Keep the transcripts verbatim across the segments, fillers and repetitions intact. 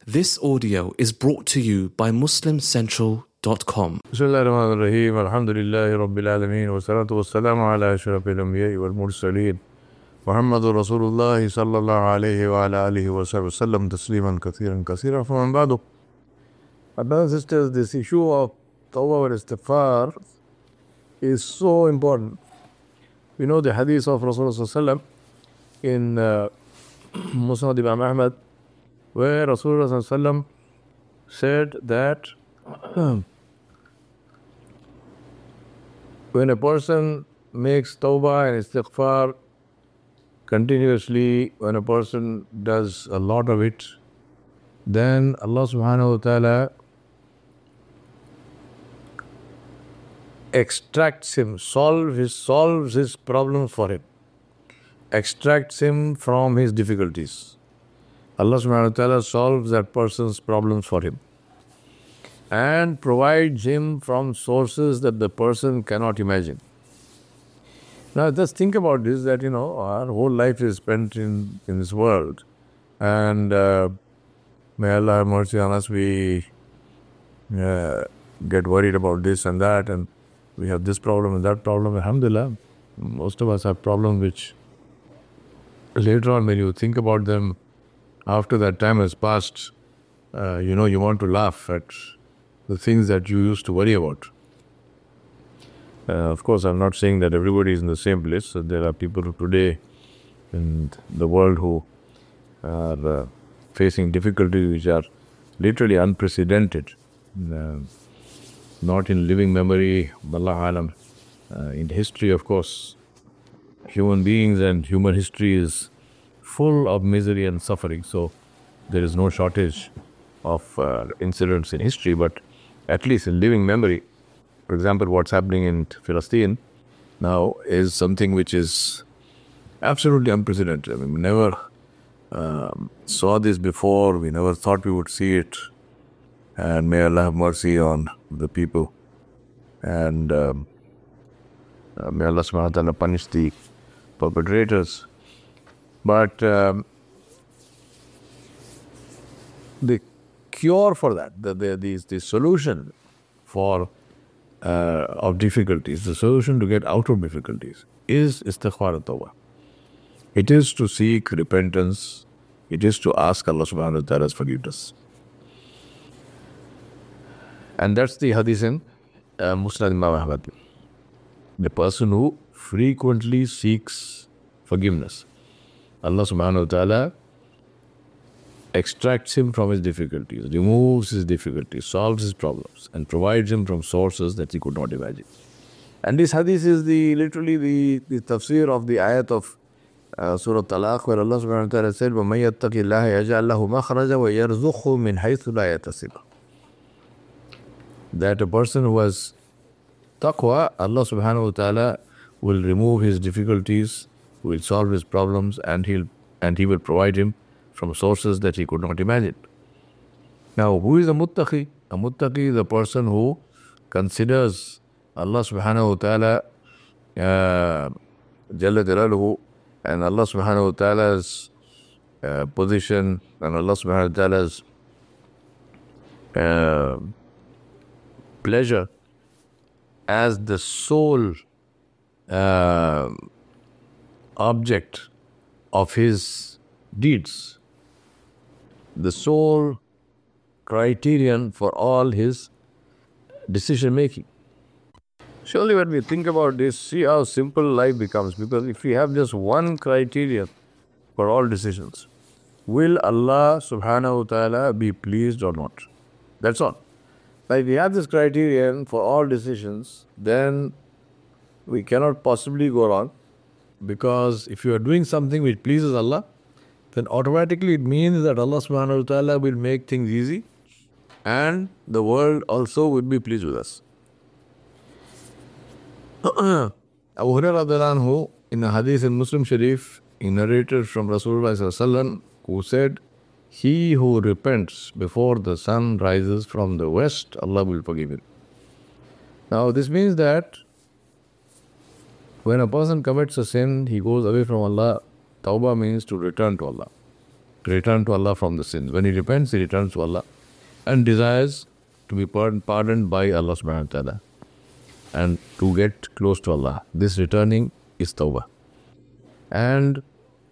This audio is brought to you by muslim central dot com. بسم الله الرحمن الرحيم الحمد لله رب العالمين والصلاة والسلام على أشرف الأنبياء والمرسلين محمد رسول الله صلى الله عليه وعلى آله وصحبه وسلم تسليما كثيرا كثيرا. فمن بعد, brothers and sisters, this issue of tawbah and istighfar is so important. We know the hadith of Rasulullah in uh, Musnad Imam Ahmad, where Rasulullah said that when a person makes tawbah and istighfar continuously, when a person does a lot of it, then Allah subhanahu wa ta'ala extracts him, solves his, solves his problems for him, extracts him from his difficulties. Allah subhanahu wa ta'ala solves that person's problems for him and provides him from sources that the person cannot imagine. Now just think about this, that you know, our whole life is spent in, in this world, and uh, may Allah have mercy on us, we uh, get worried about this and that, and we have this problem and that problem. Alhamdulillah, most of us have problems which later on when you think about them, after that time has passed, uh, you know, you want to laugh at the things that you used to worry about. Uh, of course, I'm not saying that everybody is in the same place. So there are people today in the world who are uh, facing difficulties which are literally unprecedented. Uh, not in living memory, Wallahu alam. Uh, in history, of course, human beings and human history is full of misery and suffering. So there is no shortage of uh, incidents in history, but at least in living memory, for example, what's happening in Palestine now is something which is absolutely unprecedented. I mean, we never um, saw this before. We never thought we would see it. And may Allah have mercy on the people. And um, uh, may Allah subhanahu wa ta'ala punish the perpetrators. But um, the cure for that, the, the, the, the solution for uh, of difficulties, the solution to get out of difficulties is istighfar and tawbah. It is to seek repentance. It is to ask Allah subhanahu wa ta'ala's forgiveness. And that's the hadith in uh, Musnad Imam Ahmad. The person who frequently seeks forgiveness, Allah subhanahu wa ta'ala extracts him from his difficulties, removes his difficulties, solves his problems, and provides him from sources that he could not imagine. And this hadith is the literally the, the tafsir of the ayat of uh, Surah Talaq, where Allah subhanahu wa ta'ala said, وَمَن يَتَّقِ اللَّهَ يَجْعَلْ لَهُ مَخْرَجًا وَيَرْزُقْهُ مِنْ حَيْثُ لَا يَحْتَسِبُ. That a person who has taqwa, Allah subhanahu wa ta'ala will remove his difficulties, will solve his problems, and he'll and he will provide him from sources that he could not imagine. Now, who is a muttaqi? A muttaqi is a person who considers Allah subhanahu wa ta'ala uh, Jalla Jalaluhu and Allah subhanahu wa ta'ala's uh, position and Allah subhanahu wa ta'ala's uh, pleasure as the sole uh, object of his deeds, the sole criterion for all his decision making. Surely when we think about this, see how simple life becomes, because if we have just one criterion for all decisions, will Allah subhanahu wa ta'ala be pleased or not? That's all. Now, if we have this criterion for all decisions, then we cannot possibly go wrong, because if you are doing something which pleases Allah, then automatically it means that Allah subhanahu wa ta'ala will make things easy and the world also will be pleased with us. Abu Hurairah radiallahu anhu, in a hadith in Muslim Sharif, he narrated from Rasulullah sallallahu alaihi wasallam, who said, he who repents before the sun rises from the west, Allah will forgive him. Now this means that when a person commits a sin, he goes away from Allah. Tawbah means to return to Allah. return to Allah from the sins. When he repents, he returns to Allah and desires to be pardoned by Allah subhanahu wa ta'ala and to get close to Allah. This returning is tawbah. And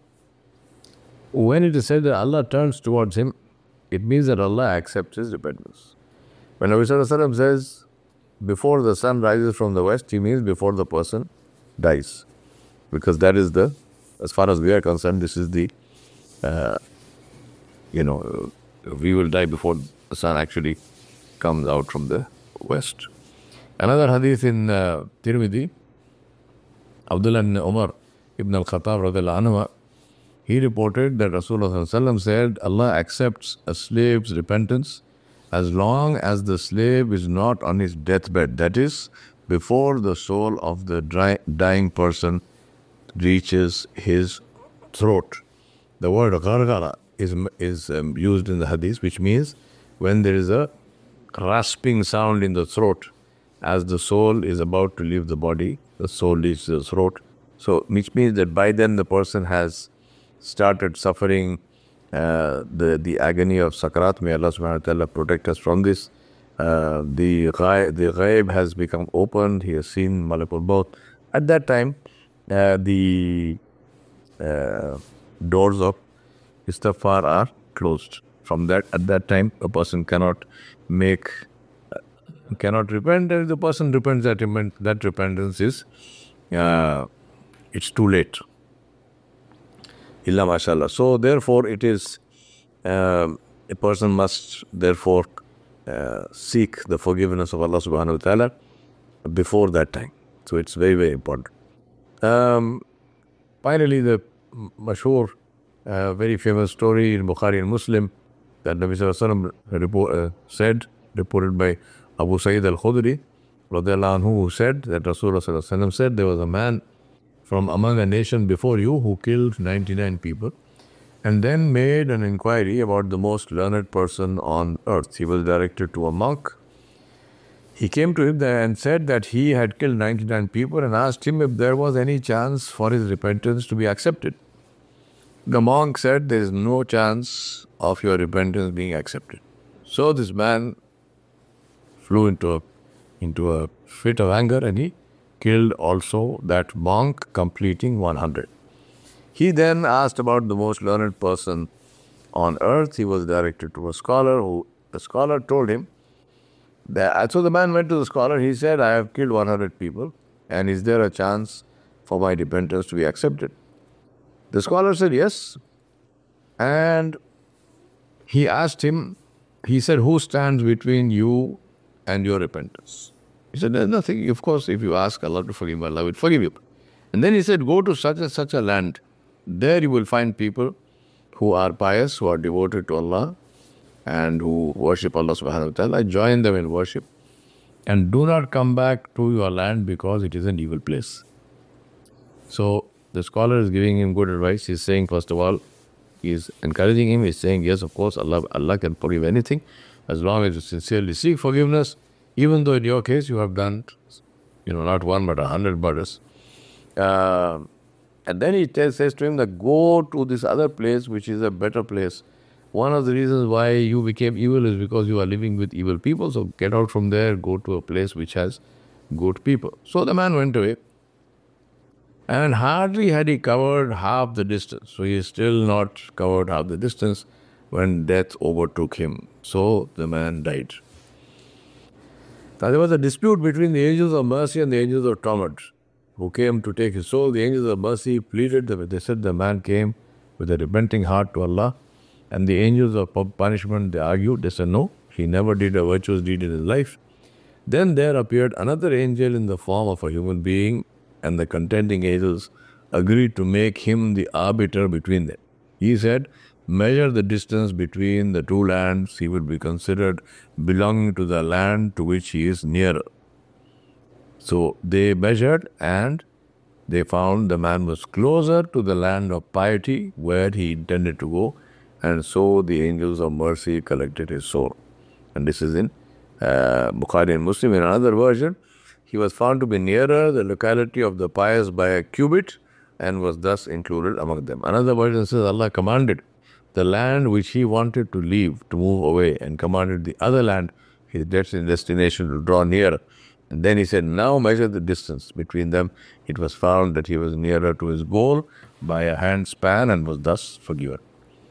when it is said that Allah turns towards him, it means that Allah accepts his repentance. When Nabi Sallallahu Alaihi Wasallam says, before the sun rises from the west, he means before the person dies. Because that is the, as far as we are concerned, this is the, uh, you know, we will die before the sun actually comes out from the west. Another hadith in uh, Tirmidhi, Abdullah ibn Umar ibn al-Khattab radhiyallahu anhu, he reported that Rasulullah said, Allah accepts a slave's repentance as long as the slave is not on his deathbed. That is, before the soul of the dry, dying person reaches his throat. The word ghargara is, is um, used in the hadith, which means when there is a rasping sound in the throat, as the soul is about to leave the body, the soul reaches the throat. So, which means that by then the person has started suffering uh, the, the agony of sakarat. May Allah subhanahu wa ta'ala protect us from this. Uh, the, ghaib, the ghaib has become opened. He has seen Malakul Maut. At that time, uh, the uh, doors of istighfar are closed. From that, at that time, a person cannot make, uh, cannot repent. And if the person repents, that, that repentance is, uh, it's too late. Illa mashallah. So therefore it is, uh, a person must therefore uh, seek the forgiveness of Allah subhanahu wa ta'ala before that time. So it's very, very important. Um, finally, the mashhur, uh, very famous story in Bukhari and Muslim that Nabi Sallallahu Alaihi Wasallam report, uh, said, reported by Abu Sa'id al-Khudri radhiyallahu anhu, who said that Rasulullah Sallallahu Alaihi Wasallam said, there was a man from among a nation before you who killed ninety-nine people and then made an inquiry about the most learned person on earth. He was directed to a monk. He came to him and said that he had killed ninety-nine people and asked him if there was any chance for his repentance to be accepted. The monk said, there is no chance of your repentance being accepted. So this man flew into a, into a fit of anger and he killed also that monk, completing one hundred. He then asked about the most learned person on earth. He was directed to a scholar who, the scholar told him that, so the man went to the scholar. He said, I have killed one hundred people and is there a chance for my repentance to be accepted? The scholar said, yes. And he asked him, he said, who stands between you and your repentance? He said, there's nothing. Of course, if you ask Allah to forgive, Allah will forgive you. And then he said, go to such and such a land. There you will find people who are pious, who are devoted to Allah and who worship Allah subhanahu wa ta'ala. Join them in worship. And do not come back to your land because it is an evil place. So the scholar is giving him good advice. He's saying, first of all, he's encouraging him. He's saying, yes, of course, Allah, Allah can forgive anything as long as you sincerely seek forgiveness. Even though in your case you have done, you know, not one but a hundred murders. Uh, and then he tells, says to him that go to this other place which is a better place. One of the reasons why you became evil is because you are living with evil people. So get out from there, go to a place which has good people. So the man went away. And hardly had he covered half the distance. So he still not covered half the distance when death overtook him. So the man died. Now there was a dispute between the angels of mercy and the angels of torment who came to take his soul. The angels of mercy pleaded. They said the man came with a repenting heart to Allah. And the angels of punishment, they argued. They said no, he never did a virtuous deed in his life. Then there appeared another angel in the form of a human being, and the contending angels agreed to make him the arbiter between them. He said, measure the distance between the two lands. He would be considered belonging to the land to which he is nearer. So they measured and they found the man was closer to the land of piety where he intended to go. And so the angels of mercy collected his soul. And this is in uh, Bukhari and Muslim. In another version, he was found to be nearer the locality of the pious by a cubit and was thus included among them. Another version says Allah commanded the land which he wanted to leave, to move away, and commanded the other land, his destination, to draw nearer. And then he said, now measure the distance between them. It was found that he was nearer to his goal by a handspan and was thus forgiven.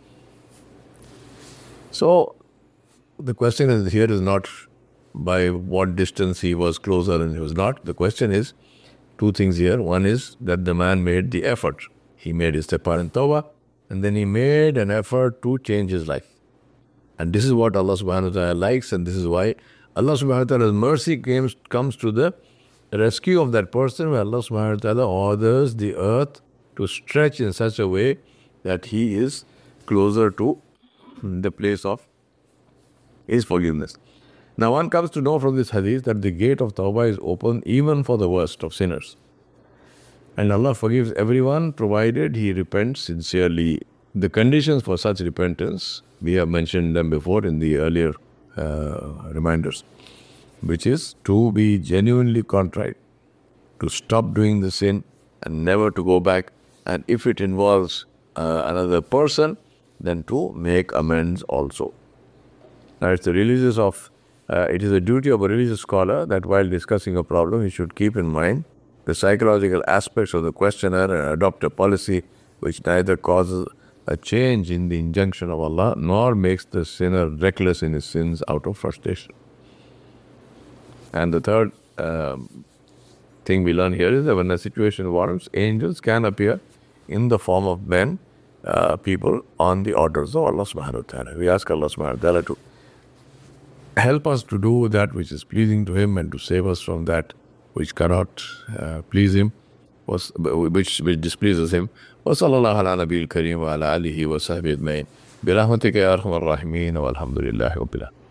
So, the question is here is not by what distance he was closer and he was not. The question is two things here. One is that the man made the effort. He made istighfar and tawbah, and then he made an effort to change his life. And this is what Allah subhanahu wa ta'ala likes, and this is why Allah subhanahu wa ta'ala's mercy comes, comes to the rescue of that person, where Allah subhanahu wa ta'ala orders the earth to stretch in such a way that he is closer to the place of his forgiveness. Now one comes to know from this hadith that the gate of tawbah is open even for the worst of sinners. And Allah forgives everyone provided he repents sincerely. The conditions for such repentance, we have mentioned them before in the earlier uh, reminders, which is to be genuinely contrite, to stop doing the sin and never to go back. And if it involves uh, another person, then to make amends also. Now it's the religious of, uh, it is a duty of a religious scholar that while discussing a problem, he should keep in mind the psychological aspects of the questioner and adopt a policy which neither causes a change in the injunction of Allah nor makes the sinner reckless in his sins out of frustration. And the third um, thing we learn here is that when a situation warrants, angels can appear in the form of men, uh, people on the orders of Allah subhanahu wa ta'ala. We ask Allah subhanahu wa ta'ala to help us to do that which is pleasing to Him and to save us from that which cannot uh, please Him, was which which displeases Him. Wa sallallahu ala nabiyil kareem wa ala alihi wa sahbihi ajma'in. Bi rahmatika ya arhamar rahimin wa alhamdulillahi rabbil alamin.